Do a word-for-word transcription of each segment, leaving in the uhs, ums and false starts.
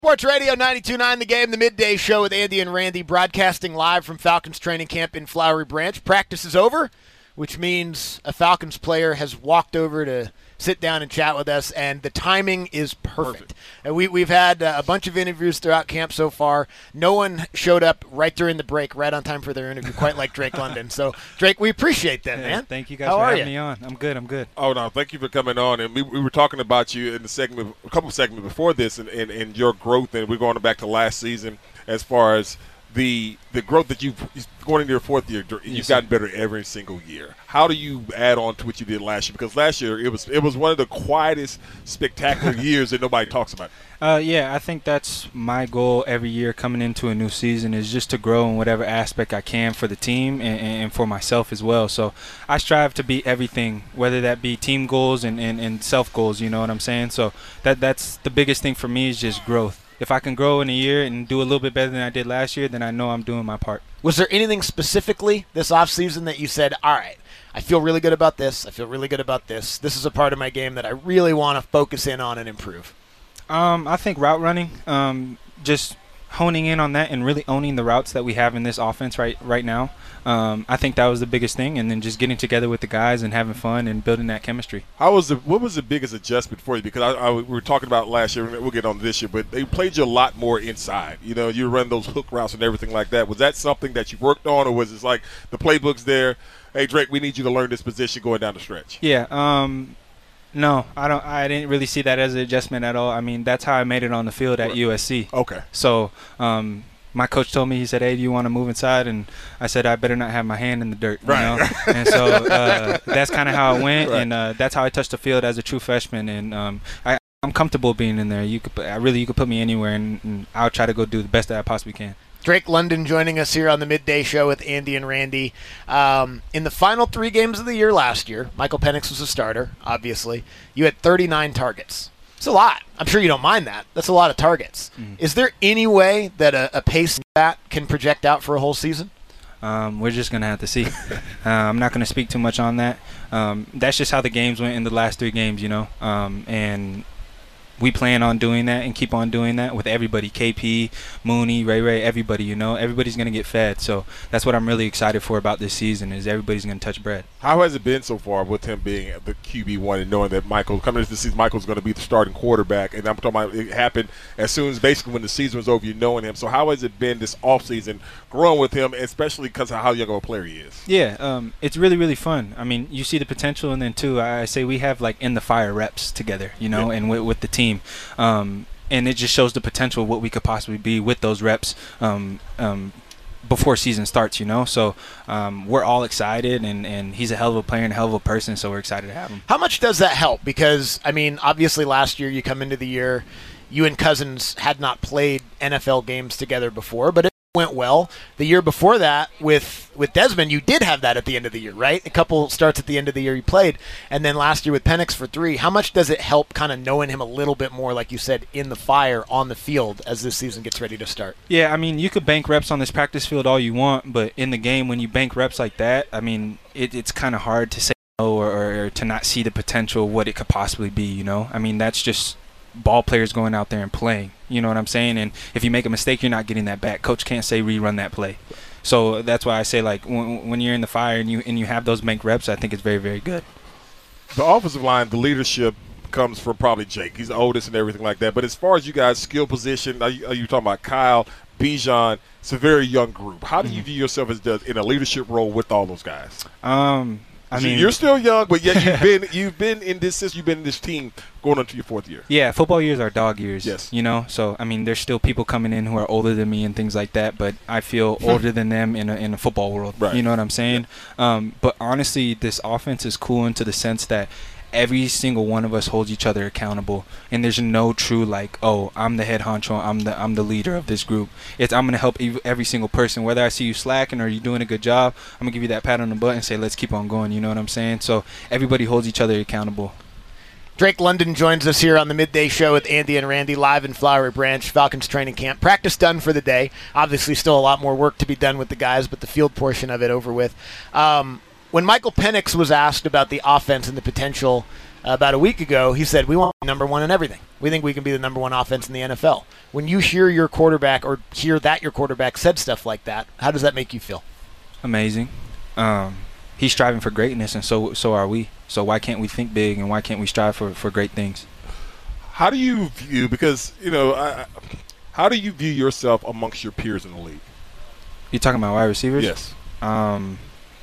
Sports Radio ninety-two point nine The Game, the midday show with Andy and Randy, broadcasting live from Falcons training camp in Flowery Branch. Practice is over, which means a Falcons player has walked over to sit down and chat with us, and the timing is perfect. perfect. And we, we've had uh, a bunch of interviews throughout camp so far. No one showed up right during the break, right on time for their interview, quite like Drake London. So, Drake, we appreciate that, yeah, man. Thank you guys How for are having you? me on. I'm good, I'm good. Oh, no, thank you for coming on. And we, we were talking about you in the segment, a couple of segments before this, and, and, and your growth, and we're going back to last season as far as the the growth that you've going into your fourth year. You've yes, gotten better every single year. How do you add on to what you did last year? Because last year it was it was one of the quietest, spectacular years that nobody talks about. Uh, yeah, I think that's my goal every year coming into a new season, is just to grow in whatever aspect I can for the team and, and for myself as well. So I strive to beat everything, whether that be team goals and, and, and self goals, you know what I'm saying? So that that's the biggest thing for me, is just growth. If I can grow in a year and do a little bit better than I did last year, then I know I'm doing my part. Was there anything specifically this offseason that you said, all right, I feel really good about this, I feel really good about this, this is a part of my game that I really want to focus in on and improve? Um, I think route running, um, just honing in on that and really owning the routes that we have in this offense right right now. Um, I think that was the biggest thing, and then just getting together with the guys and having fun and building that chemistry. How was the what was the biggest adjustment for you? Because I, I, we were talking about last year, we'll get on this year, but they played you a lot more inside. You know, you run those hook routes and everything like that. Was that something that you worked on, or was it like the playbook's there? Hey, Drake, we need you to learn this position going down the stretch. Yeah. Um, no, I don't. I didn't really see that as an adjustment at all. I mean, that's how I made it on the field at Right. U S C. Okay. So. Um, My coach told me, he said, hey, do you want to move inside? And I said, I better not have my hand in the dirt. You Right. know? And so uh, that's kind of how it went, Right. and uh, that's how I touched the field as a true freshman. And um, I, I'm comfortable being in there. You could, I really, you could put me anywhere, and, and I'll try to go do the best that I possibly can. Drake London joining us here on the midday show with Andy and Randy. Um, in the final three games of the year last year, Michael Penix was a starter, obviously. You had thirty-nine targets. It's a lot. I'm sure you don't mind that. That's a lot of targets. Mm-hmm. Is there any way that a, a pace like that can project out for a whole season? Um, we're just going to have to see. uh, I'm not going to speak too much on that. Um, that's just how the games went in the last three games, you know. Um, and we plan on doing that and keep on doing that with everybody. K P, Mooney, Ray Ray, everybody, you know. Everybody's going to get fed. So that's what I'm really excited for about this season, is everybody's going to touch bread. How has it been so far with him being the Q B one and knowing that Michael, coming into the season, Michael's going to be the starting quarterback? And I'm talking about it happened as soon as basically when the season was over, you knowing him. So how has it been this offseason growing with him, especially because of how young of a player he is? Yeah, um, it's really, really fun. I mean, you see the potential, and then, too, I say we have, like, in the fire reps together, you know, yeah. and with, with the team. Um, and it just shows the potential of what we could possibly be with those reps um, um, before season starts, you know. So um, we're all excited, and, and he's a hell of a player and a hell of a person, so we're excited to have him. How much does that help? Because, I mean, obviously last year you come into the year, you and Cousins had not played N F L games together before, but it went well. The year before that with with Desmond, you did have that at the end of the year, right? A couple starts at the end of the year you played, and then last year with Penix for three. How much does it help kind of knowing him a little bit more, like you said, in the fire on the field as this season gets ready to start? Yeah, I mean, you could bank reps on this practice field all you want, but in the game, when you bank reps like that, I mean, it, it's kind of hard to say no or, or, or to not see the potential of what it could possibly be, you know? I mean, that's just ball players going out there and playing, you know what I'm saying? And if you make a mistake, you're not getting that back. Coach can't say rerun that play. So that's why I say, like, when, when you're in the fire and you and you have those bank reps, I think it's very, very good. The offensive line, the leadership comes from probably Jake. He's the oldest and everything like that. But as far as you guys' skill position, are you, are you talking about Kyle, Bijan? It's a very young group. How do you mm-hmm. view yourself as the, in a leadership role with all those guys? Um, I mean, you're still young, but yet you've been you've been in this since you've been in this team going into your fourth year. Yeah, football years are dog years. Yes, you know. So I mean, there's still people coming in who are older than me and things like that, but I feel older than them in a in a football world. Right. You know what I'm saying? Yeah. Um, but honestly, this offense is cool into the sense that every single one of us holds each other accountable, and there's no true like, oh, I'm the head honcho, I'm the I'm the leader of this group. It's I'm gonna help every single person, whether I see you slacking or you doing a good job. I'm gonna give you that pat on the butt and say, let's keep on going. You know what I'm saying? So everybody holds each other accountable. Drake London joins us here on the midday show with Andy and Randy, live in Flowery Branch, Falcons training camp. Practice done for the day. Obviously, still a lot more work to be done with the guys, but the field portion of it over with. Um, When Michael Penix was asked about the offense and the potential about a week ago, he said, we want number one in everything. We think we can be the number one offense in the N F L. When you hear your quarterback or hear that your quarterback said stuff like that, how does that make you feel? Amazing. Um, he's striving for greatness, and so so are we. So why can't we think big, and why can't we strive for, for great things? How do you view, because, you know, I, how do you view yourself amongst your peers in the league? You talking about wide receivers? Yes. Um,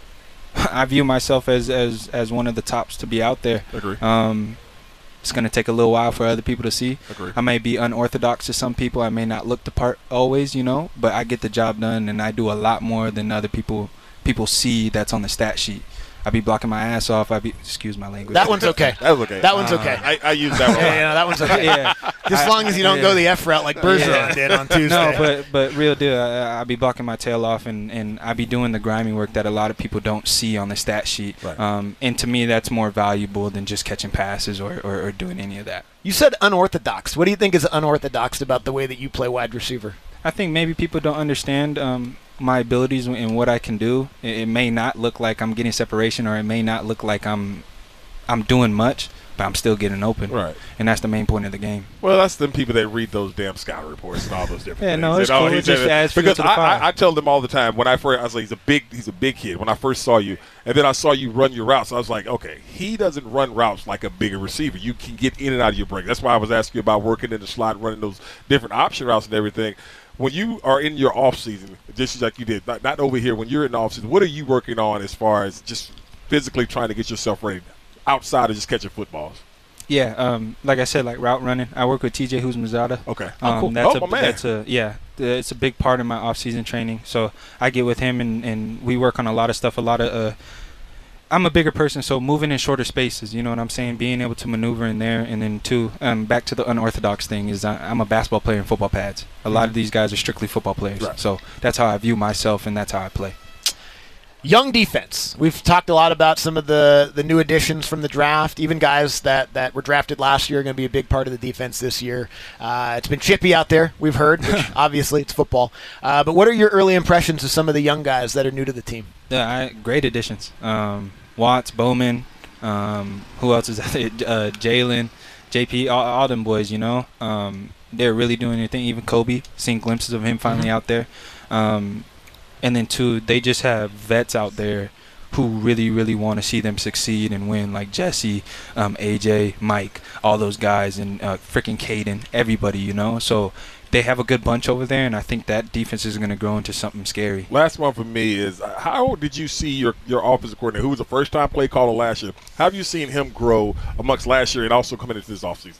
I view myself as, as, as one of the tops to be out there. Agree. Um, it's going to take a little while for other people to see. Agree. I may be unorthodox to some people. I may not look the part always, you know, but I get the job done, and I do a lot more than other people people see that's on the stat sheet. I be blocking my ass off. I be excuse my language. That one's okay. That was okay. That one's Uh, okay. I, I use that one. yeah, yeah, that one's okay. yeah. Just as long as you don't yeah. go the F route like Bergeron Yeah. did on Tuesday. No, but but real deal. I, I be blocking my tail off, and, and I be doing the grimy work that a lot of people don't see on the stat sheet. Right. Um, and to me, that's more valuable than just catching passes or, or, or doing any of that. You said unorthodox. What do you think is unorthodox about the way that you play wide receiver? I think maybe people don't understand um, my abilities and what I can do. It, it may not look like I'm getting separation, or it may not look like I'm I'm doing much, but I'm still getting open. Right. And that's the main point of the game. Well, that's them people that read those damn scout reports and all those different Yeah, things. no, it's You know, cool. he It just said- adds fuel because to the I, fire. I, I tell them all the time when I first I was like, he's a big he's a big kid. When I first saw you, and then I saw you run your routes, I was like, okay, he doesn't run routes like a bigger receiver. You can get in and out of your break. That's why I was asking you about working in the slot, running those different option routes and everything. When you are in your off season, just like you did, not, not over here, when you're in the off season, what are you working on as far as just physically trying to get yourself ready outside of just catching footballs? Yeah, um, like I said, like route running. I work with T J Huzmazada. Okay. Um, Oh, cool. That's Oh, a, my man. That's a yeah. It's a big part of my off-season training. So I get with him, and, and we work on a lot of stuff. A lot of uh, I'm a bigger person, so moving in shorter spaces. You know what I'm saying? Being able to maneuver in there, and then two, um, back to the unorthodox thing is I, I'm a basketball player in football pads. A lot of these guys are strictly football players. Right. So that's how I view myself, and that's how I play. Young defense. We've talked a lot about some of the, the new additions from the draft. Even guys that, that were drafted last year are going to be a big part of the defense this year. Uh, it's been chippy out there, we've heard, which obviously it's football. Uh, but what are your early impressions of some of the young guys that are new to the team? Yeah, I, great additions. Um, Watts, Bowman, um, who else is out there? Uh, Jalen, J P, all, all them boys, you know. Um, they're really doing their thing. Even Kobe, seeing glimpses of him finally Mhm. out there. Um, and then, two, they just have vets out there who really, really want to see them succeed and win, like Jesse, um, A J, Mike, all those guys, and uh, freaking Caden, everybody, you know. So they have a good bunch over there, and I think that defense is going to grow into something scary. Last one for me is, uh, how did you see your, your offensive coordinator, who was a first-time play caller last year, how have you seen him grow amongst last year and also coming into this offseason?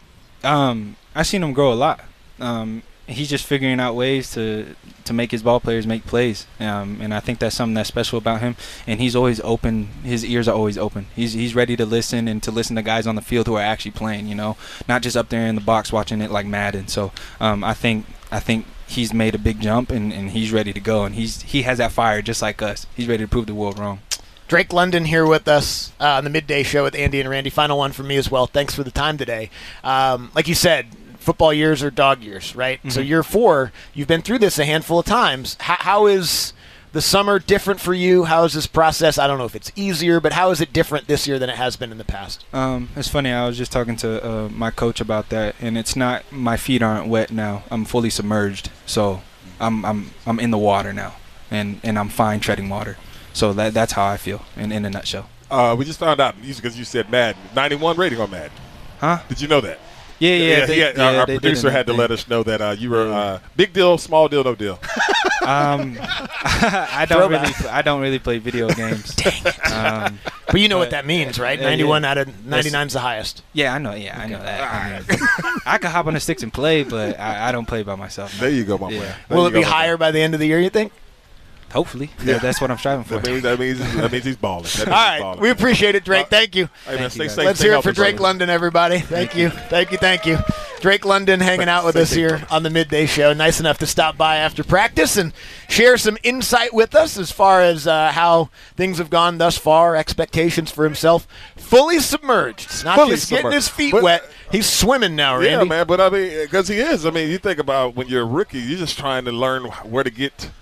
Um, I've seen him grow a lot. Um, he's just figuring out ways to to make his ball players make plays, um, and I think that's something that's special about him. And he's always open. His ears are always open. He's he's ready to listen and to listen to guys on the field who are actually playing. You know, not just up there in the box watching it like Madden. So um, I think I think he's made a big jump, and, and he's ready to go. And he's he has that fire just like us. He's ready to prove the world wrong. Drake London here with us uh, on the Midday Show with Andy and Randy. Final one for me as well. Thanks for the time today. Um, like you said, football years are dog years, right? Mm-hmm. So year four, you've been through this a handful of times. How, how is the summer different for you? How is this process? I don't know if it's easier, but how is it different this year than it has been in the past? Um, it's funny. I was just talking to uh, my coach about that, and it's not my feet aren't wet now. I'm fully submerged, so I'm I'm I'm in the water now, and, and I'm fine treading water. So that that's how I feel in, in a nutshell. Uh, we just found out, because you said Madden, ninety-one rating on Madden. Huh? Did you know that? Yeah, yeah. they, yeah, yeah, our, our they did producer in had to that let us know that uh, you were uh, big deal, small deal, no deal. thing. Um, I don't Throwback. really I don't really play video games. Dang it. Um, But you know what But- that means, right? Yeah, ninety-one yeah. out of ninety-nine is the highest. yeah, I know. Yeah, I know that. I, mean, I could hop on the sticks and play, but I, I don't play by myself. There you go, my Yeah. man. There Will you it be go, my higher by the end of the year, you think? Hopefully, Yeah. yeah, that's what I'm striving for. man. That means, that means, that means he's balling. That means All he's right. balling. We appreciate it, Drake. Uh, Thank you. Hey, man, Thank you, stay guys. safe. Let's stay hear it healthy, for Drake brother. London, everybody. Thank you. Thank you. Thank you. Drake London hanging out with Stay us safe, here brother. on the Midday Show. Nice enough to stop by after practice and share some insight with us as far as uh, how things have gone thus far, expectations for himself. Fully submerged. Not Fully just getting submerged. his feet But- wet. He's swimming now, Randy. Yeah, man, but I mean, because he is. I mean, you think about when you're a rookie, you're just trying to learn where to get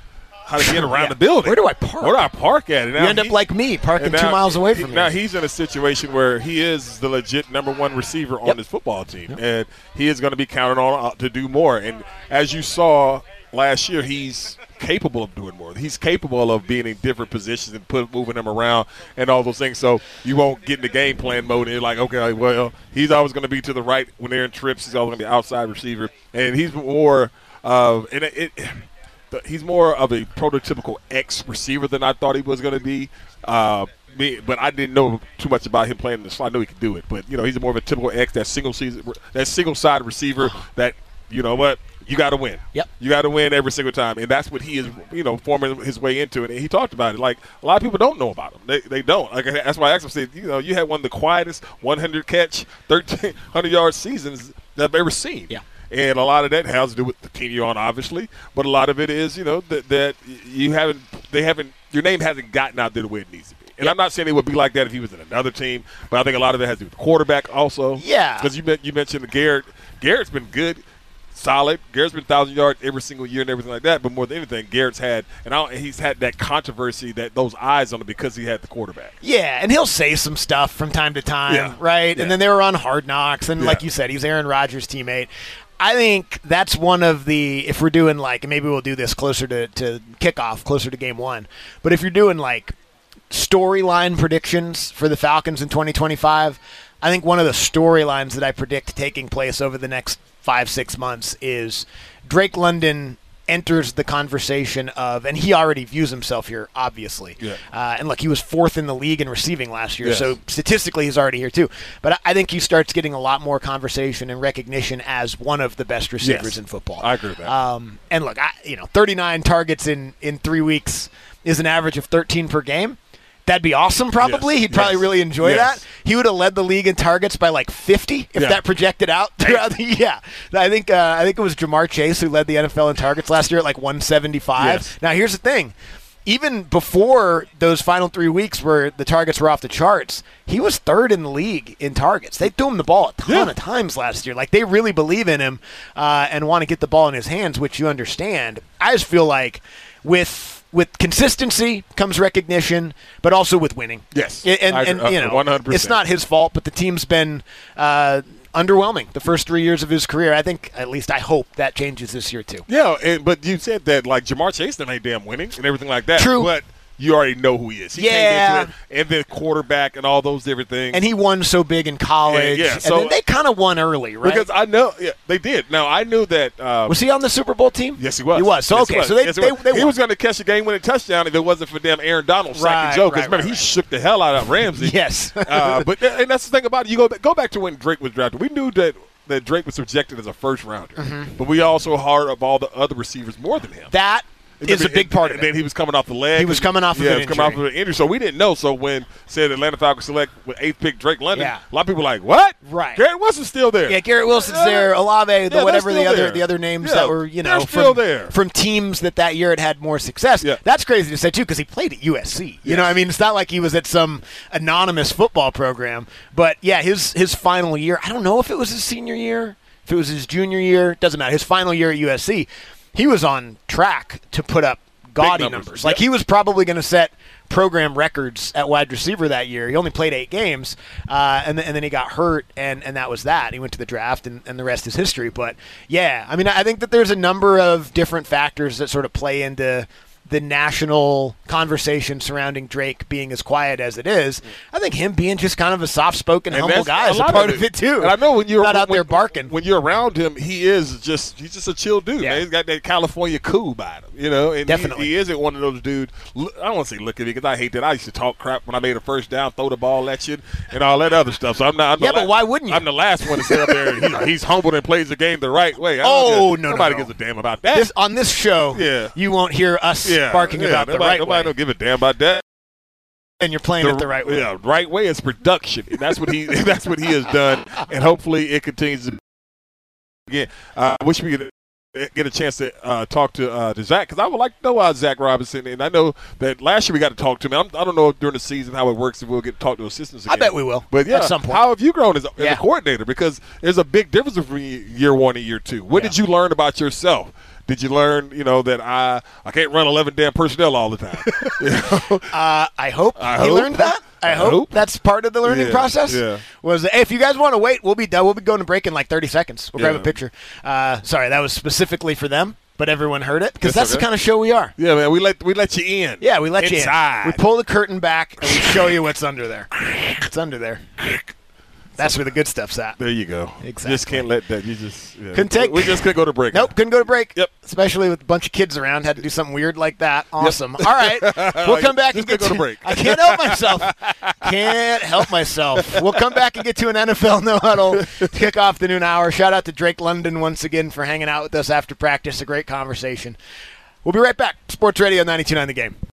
how to get around yeah. the building. Where do I park? Where do I park at? And you end up like me, parking two miles away from he, me. Now he's in a situation where he is the legit number one receiver on yep. this football team, yep. and he is going to be counted on to do more. And as you saw last year, he's capable of doing more. He's capable of being in different positions and put, moving them around and all those things. So you won't get in the game plan mode and you're like, okay, well, he's always going to be to the right when they're in trips. He's always going to be outside receiver. And he's more of and it, it, he's more of a prototypical X receiver than I thought he was going to be. Uh, me, but I didn't know too much about him playing in the slot. I know he could do it. But, you know, he's more of a typical X, that single season, that single side receiver that, you know what, you got to win. Yep. You got to win every single time, and that's what he is, you know, forming his way into it. And he talked about it. Like, a lot of people don't know about him. They they don't. Like, that's why I asked him, said, you know, you had one of the quietest one hundred catch, thirteen hundred yard seasons that I've ever seen. Yeah. And a lot of that has to do with the team you're on, obviously, but a lot of it is, you know, that that you haven't, they haven't, your name hasn't gotten out there the way it needs to be. And yep. I'm not saying it would be like that if he was in another team, but I think a lot of it has to do with the quarterback also. Yeah. Because you you mentioned Garrett. Garrett's been good. Solid. Garrett's been one thousand yards every single year and everything like that. But more than anything, Garrett's had and I don't, he's had that controversy, that those eyes on him because he had the quarterback. Yeah, and he'll say some stuff from time to time, yeah. right? Yeah. And then they were on Hard Knocks, and yeah. like you said, he's Aaron Rodgers' teammate. I think that's one of the, if we're doing like, and maybe we'll do this closer to, to kickoff, closer to game one, but if you're doing like storyline predictions for the Falcons in twenty twenty-five, I think one of the storylines that I predict taking place over the next five, six months is Drake London enters the conversation of, and he already views himself here, obviously. Yeah. Uh, and look, he was fourth in the league in receiving last year, yes. so statistically he's already here too. But I think he starts getting a lot more conversation and recognition as one of the best receivers yes. in football. I agree with that. Um, and look, I, you know, thirty-nine targets in, in three weeks is an average of thirteen per game. That'd be awesome, probably. Yes. He'd probably yes. really enjoy yes. that. He would have led the league in targets by like fifty if yeah. that projected out throughout the yeah. I think uh, I think it was Jamar Chase who led the N F L in targets last year at like one seventy-five. Yes. Now here's the thing. Even before those final three weeks where the targets were off the charts, he was third in the league in targets. They threw him the ball a ton yeah. of times last year. Like, they really believe in him uh, and want to get the ball in his hands, which you understand. I just feel like with with consistency comes recognition, but also with winning. Yes. And, and, I and agree. you know, one hundred percent. it's not his fault, but the team's been uh, underwhelming the first three years of his career. I think, at least I hope, that changes this year too. Yeah, and, but you said that, like, Jamar Chase done ain't damn winning and everything like that. True. But you already know who he is. He Yeah. came into it, and then quarterback and all those different things. And he won so big in college. Yeah, yeah, and so- then they kind of won early, right? Because I know yeah, they did. Now, I knew that um, – was he on the Super Bowl team? Yes, he was. He was. So, Yes, okay. he was. So they, Yes, he they, was. they He won. was going to catch a game-winning touchdown if it wasn't for them Aaron Donald sacking Right, Joe. Because right, remember, right, he right. shook the hell out of Ramsey. Yes. uh, but and that's the thing about it. You go go back to when Drake was drafted. We knew that that Drake was projected as a first rounder, Mm-hmm. but we also heard of all the other receivers more than him. That is a big part of And it. then he was coming off the leg. He was coming off of yeah, an he was coming off injury. of an injury. So we didn't know. So when said Atlanta Falcons select with eighth pick Drake London, Yeah. a lot of people were like, what? Right. Garrett Wilson's still there. Yeah, Garrett Wilson's Yeah. there, Olave, Yeah, the they're whatever the still other there. the other names Yeah, that were, you know, they're still from, there. from teams that that year had had more success. Yeah. That's crazy to say, too, because he played at U S C. You Yes. know, I mean, it's not like he was at some anonymous football program. But, yeah, his, his final year, I don't know if it was his senior year, if it was his junior year, doesn't matter. His final year at U S C, he was on track to put up gaudy numbers. numbers. Like, Yep. he was probably going to set program records at wide receiver that year. He only played eight games, uh, and, th- and then he got hurt, and, and that was that. He went to the draft, and, and the rest is history. But, yeah, I mean, I think that there's a number of different factors that sort of play into the national conversation surrounding Drake being as quiet as it is. I think him being just kind of a soft-spoken, And humble that's guy is a lot part of it, too. And I know when you're not out when, there barking. When you're around him, he is just he's just a chill dude. Yeah. Man. He's got that California cool about him, you know. And Definitely. he, he isn't one of those dudes. I don't want to say look at me because I hate that. I used to talk crap when I made a first down, throw the ball at you, and all that other stuff. So I'm not. I'm Yeah, the but why wouldn't you? I'm the last one to sit up there. And he's, he's humble and plays the game the right way. I Oh, don't no, no, nobody no. gives a damn about that. This, on this show, Yeah. you won't hear us yeah, barking yeah, about nobody, the right nobody way. don't give a damn about that. And you're playing it the right way. Yeah, right way is production. And that's what he that's what he has done, and hopefully it continues to. Again, uh, I wish we could get a chance to uh, talk to uh, to Zach, because I would like to know uh, Zach Robinson, and I know that last year we got to talk to him. I'm, I don't know during the season how it works if we'll get to talk to assistants again. I bet we will. But yeah, at some point. how have you grown as a, Yeah. as a coordinator? Because there's a big difference between year one and year two. What Yeah. did you learn about yourself Did you learn, you know, that I I can't run eleven damn personnel all the time? You know? Uh, I hope I he hope. learned that. I, I hope. hope. that's part of the learning Yeah, process. yeah. Was hey, if you guys want to wait, we'll be done. We'll be going to break in like thirty seconds. We'll grab Yeah. a picture. Uh, sorry, that was specifically for them, but everyone heard it because That's that's the okay. kind of show we are. Yeah, man, we let we let you in. Yeah, we let Inside. you in. We pull the curtain back and we show you what's under there. It's under there. That's where the good stuff's at. There you go. Exactly. Just can't let that. You just yeah. Couldn't take- We just couldn't go to break. Nope, couldn't go to break. Yep. Especially with a bunch of kids around, had to do something weird like that. Awesome. All right, we'll come back and Just get couldn't go to to break. I can't help myself. Can't help myself. We'll come back and get to an N F L no huddle to kick off the noon hour. Shout out to Drake London once again for hanging out with us after practice. A great conversation. We'll be right back. Sports Radio ninety-two point nine The Game.